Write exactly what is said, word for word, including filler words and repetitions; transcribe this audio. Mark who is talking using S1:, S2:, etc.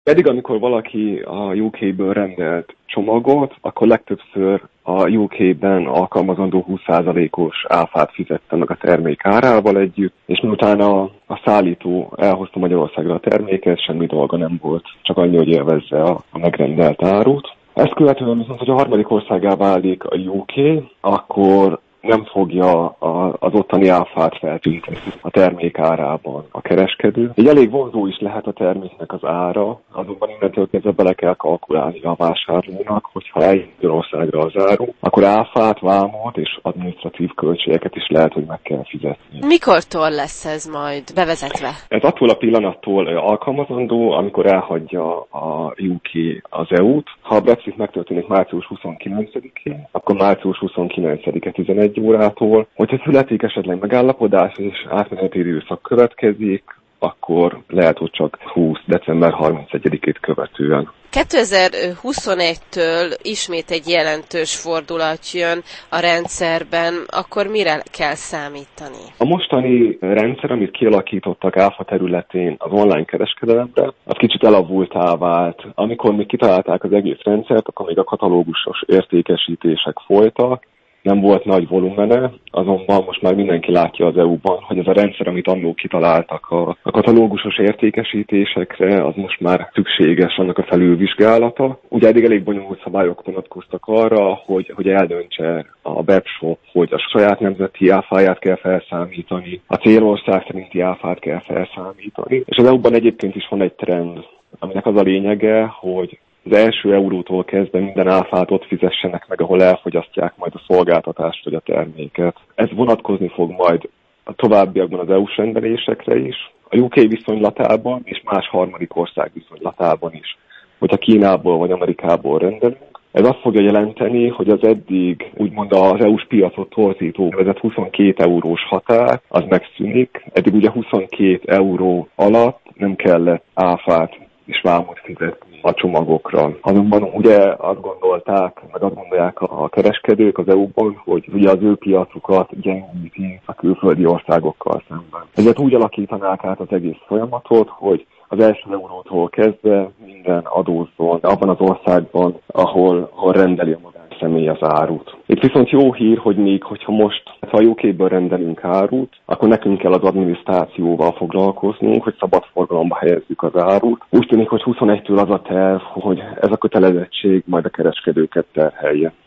S1: Pedig amikor valaki a U K-ből rendelt csomagot, akkor legtöbbször a U K-ben alkalmazandó húsz százalékos áfát fizette meg a termék árával együtt, és miután a, a szállító elhozta Magyarországra a terméket, semmi dolga nem volt, csak annyi, hogy élvezze a, a megrendelt árut. Ezt követően viszont, hogy a harmadik országgá válik a U K, akkor nem fogja a, az ottani áfát feltüntetni a termék árában a kereskedő. Így elég vonzó is lehet a terméknek az ára, azonban innentől kezdve bele kell kalkulálni a vásárlónak, hogyha eljön országra az áru, akkor áfát, vámot és adminisztratív költségeket is lehet, hogy meg kell fizetni.
S2: Mikortól lesz ez majd bevezetve?
S1: Ez attól a pillanattól alkalmazandó, amikor elhagyja a U K az é u-t. Ha a Brexit megtörténik március huszonkilencedikén, akkor március huszonkilencedike tizenegy órától. Hogyha születik esetleg megállapodás és átmeneti időszak következik, akkor lehet, hogy csak húsz december harmincegyedikét követően.
S2: kétezer-huszonegytől ismét egy jelentős fordulat jön a rendszerben, akkor mire kell számítani?
S1: A mostani rendszer, amit kialakítottak áfa területén az online kereskedelemre, az kicsit elavultá vált. Amikor még kitalálták az egész rendszert, akkor még a katalógusos értékesítések folytak, nem volt nagy volumene, azonban most már mindenki látja az é u-ban, hogy ez a rendszer, amit annól kitaláltak a, a katalógusos értékesítésekre, az most már szükséges annak a felülvizsgálata. Ugye eddig elég bonyolult szabályok vonatkoztak arra, hogy, hogy eldöntse a webshop, hogy a saját nemzeti áfáját kell felszámítani, a célország szerinti áfát kell felszámítani. És az é u-ban egyébként is van egy trend, aminek az a lényege, hogy az első eurótól kezdve minden áfát ott fizessenek meg, ahol elfogyasztják majd a szolgáltatást vagy a terméket. Ez vonatkozni fog majd a továbbiakban az é u-s rendelésekre is, a U K viszonylatában és más harmadik ország viszonylatában is. Hogyha Kínából vagy Amerikából rendelünk, ez azt fogja jelenteni, hogy az eddig úgymond az é u-s piacot torzító nevezett huszonkét eurós határ, az megszűnik. Eddig ugye huszonkét euró alatt nem kellett áfát és vámot fizetni a csomagokra. Azonban ugye azt gondolták, meg azt gondolják a kereskedők az é u-ban, hogy ugye az ő piacukat gyengíti a külföldi országokkal szemben. Ezért úgy alakítanák át az egész folyamatot, hogy az első eurótól kezdve minden adózzon abban az országban, ahol, ahol rendeli a magánszemély az árut. Itt viszont jó hír, hogy még hogyha most, ha a U K-ből rendelünk árut, akkor nekünk kell az adminisztrációval foglalkoznunk, hogy szabad forgalomba helyezzük az árut. Úgy tűnik, hogy huszonegytől az a terv, hogy ez a kötelezettség majd a kereskedőket terhelje.